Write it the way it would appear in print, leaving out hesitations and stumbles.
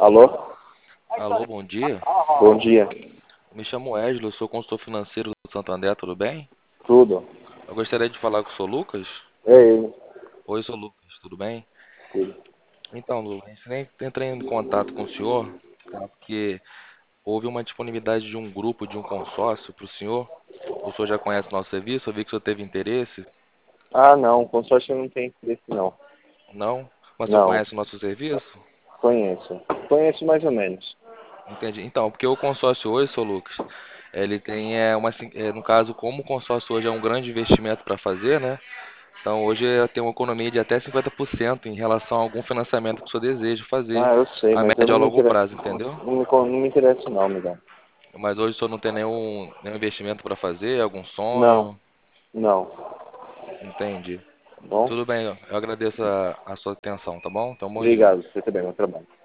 Alô? Alô, bom dia. Bom dia. Me chamo Wesley, eu sou consultor financeiro do Santander, tudo bem? Tudo? Eu gostaria de falar com o Sr. Lucas. É ele. Oi, Sr. Lucas, tudo bem? Tudo. Então, Lucas, nem entrei em contato com o senhor, tá? Porque houve uma disponibilidade de um grupo, de um consórcio para o senhor. O senhor já conhece o nosso serviço, eu vi que o senhor teve interesse. Ah, não. Consórcio não tem interesse, não. Não? Mas o senhor Não. conhece o nosso serviço? Conheço. Conheço mais ou menos. Entendi. Então, porque o consórcio hoje, Sr. Lucas, ele tem no caso, como o consórcio hoje é um grande investimento para fazer, né? Então hoje tem uma economia de até 50% em relação a algum financiamento que o senhor deseja fazer, Ah, eu sei, a mas eu médio não a me longo interesso. prazo, entendeu? Não me interessa, não, amigão. Mas hoje o senhor não tem nenhum investimento para fazer, algum Não. sonho? Não. Entendi. Tá bom? Tudo bem, eu agradeço a sua atenção, tá bom? Então, bom dia. Obrigado. Você também. Bom trabalho.